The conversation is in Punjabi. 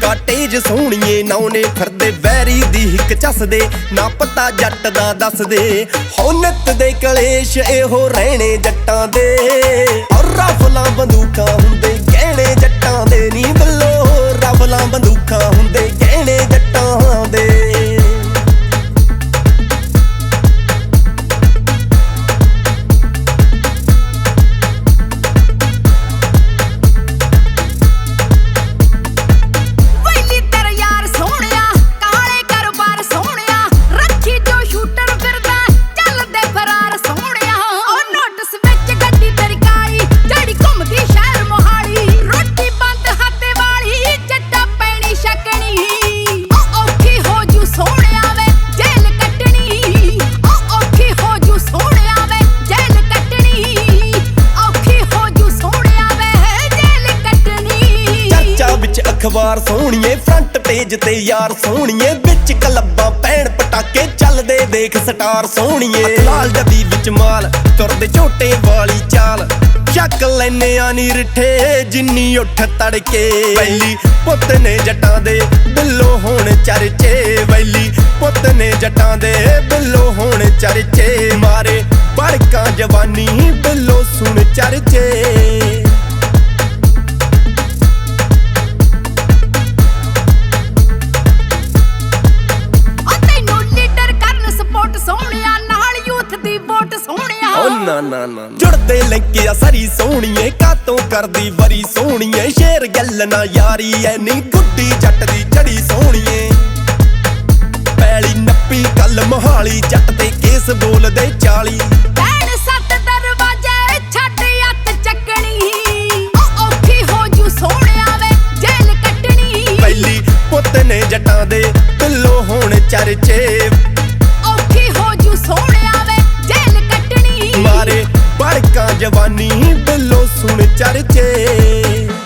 ਕਾਟੇਜ ਸੋਹਣੀਏ ਨਾਉਨੇ ਫਿਰਦੇ ਵੈਰੀ ਦੀ ਹਿੱਕ ਚੱਸਦੇ ਨਾ ਪਤਾ ਜੱਟ ਦਾ ਦੱਸਦੇ ਹੌਨਤ ਦੇ ਕਲੇਸ਼ ਇਹੋ ਰਹਿਣੇ ਜੱਟਾਂ ਦੇ ਔਰ ਰਫਲਾਂ ਬੰਦੂਕਾਂ ਹੁੰਦੇ ਗਹਿਣੇ ਜੱਟਾਂ ਦੇ ਨੀ ਬੱਲੋ ਰਫਲਾਂ ਬੰਦੂਕਾਂ ਹੁੰਦੇ ਗਹਿਣੇ ਜੱਟਾਂ ਦੇ ਅਖਬਾਰ ਸੋਹਣੀਏ ਫਰੰਟ ਪੇਜ ਤੇ ਯਾਰ ਸੋਹਣੀਏ ਵਿੱਚ ਕਲੱਬਾਂ ਪੈਣ ਪਟਾਕੇ ਚੱਲਦੇ ਦੇਖ ਸਟਾਰ ਸੋਹਣੀਏ ਲਾਲ ਡੱਬੀ ਵਿੱਚ ਮਾਲ ਤੁਰਦੇ ਝੋਟੇ ਵਾਲੀ ਚਾਲ ਚੱਕ ਲੈਨੇ ਆ ਨੀ ਰਿੱਠੇ ਜਿੰਨੀ ਉੱਠ ਤੜਕੇ ਵੈਲੀ ਪੁੱਤ ਨੇ ਜੱਟਾਂ ਦੇ ਬਿੱਲੋ ਹੋਣ ਚਰਚੇ ਵੈਲੀ ਪੁੱਤ ਨੇ ਜੱਟਾਂ ਦੇ ਬਿੱਲੋ ਹੋਣ ਚਰਚੇ ਮਾਰੇ ਬੜਕਾਂ ਜਵਾਨੀ ਬਿੱਲੋ ਸੁਣ ਚਰਚੇ ਨਾ ਨਾ ਨਾ ਜੁੜਦੇ ਲਿੰਕਿਆ ਸਰੀ ਸੋਹਣੀਏ ਕਾਤੋਂ ਕਰਦੀ ਵਰੀ ਸੋਹਣੀਏ ਸ਼ੇਰ ਗੱਲ ਨਾ ਯਾਰੀ ਐ ਨੀ ਗੁੱਡੀ ਜੱਟ ਦੀ ਚੜੀ ਸੋਹਣੀਏ ਪੈਲੀ ਨੱਪੀ ਕੱਲ ਮੋਹਾਲੀ ਜੱਟ ਤੇ ਕੇਸ ਬੋਲਦੇ 40 ਭੈਣ ਸੱਤ ਦਰਵਾਜ਼ੇ ਛੱਡ ਅੱਤ ਚੱਕਣੀ ਔਖੀ ਹੋ ਜੂ ਸੋਹਣਿਆ ਵੇ ਜੇਲ ਕੱਟਣੀ ਪਹਿਲੀ ਪੁੱਤ ਨੇ ਜੱਟਾਂ ਦੇ ਬਿੱਲੋ ਹੋਣ ਚਰਚੇ ਔਖੀ ਹੋ ਜੂ ਸੋਹਣਿਆ ਵੇ ਜੇਲ ਕੱਟਣੀ ਮਾਰੇ ਬੜਕਾਂ ਜਵਾਨੀ ਬਿੱਲੋ ਸੁਣ ਚਰਚੇ